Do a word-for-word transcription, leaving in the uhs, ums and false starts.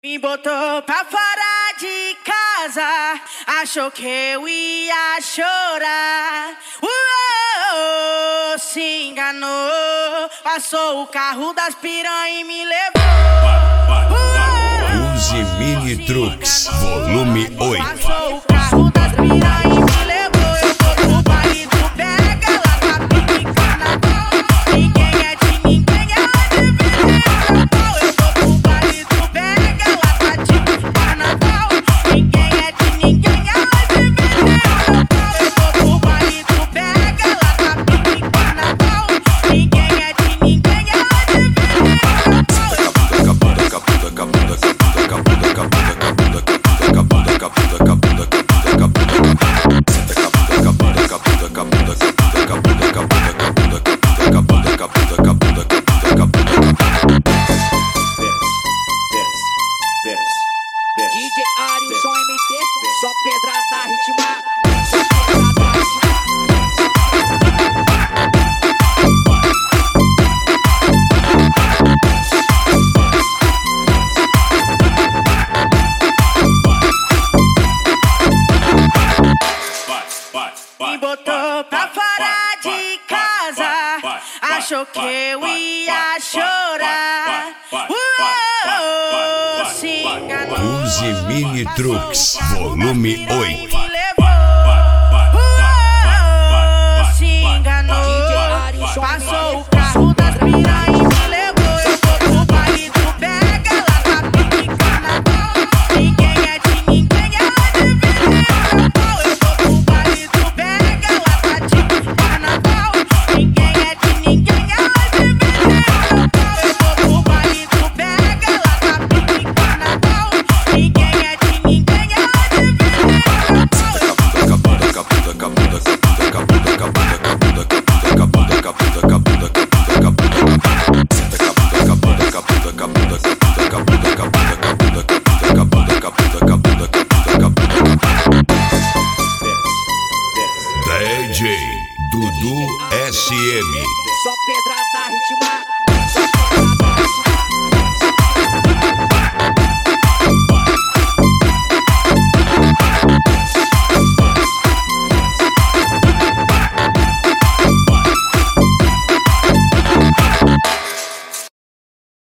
Me botou pra fora de casa, achou que eu ia chorar. Uou, se enganou, passou o carro das piranha e me levou. Use Mini Trucks, volume oito. Passou o carro das piranha e me levou. Eu vou pro baile do Pega, lá tá pique carnaval. Ninguém é de ninguém, ela divide o pau. Eu vou pro baile do Pega, lá tá pique carnaval. Ninguém é de ninguém, ela divide o pau. Eu vou pro baile do Pega, lá tá pique carnaval. Ninguém é de ninguém, ela divide o pau. D J Arilson M T, só pedrada ritmada. Me botou pra fora de casa, achou que eu ia chorar. Uou, se enganou, Use Mini Trucks, volume oito. me levou. Uou, se enganou, passou o carro das piranha e me levou. Eu vou pro baile do Pega, lá tá pique carnaval. Ninguém é de ninguém, ela divide o pau. Eu vou pro baile do Pega, lá tá pique carnaval. Ninguém é de ninguém, ela divide o pau. Eu vou pro baile do Pega, lá tá pique carnaval. Ninguém é de ninguém, ela divide o pau. D J Dudu S M. Só pedrada ritmada.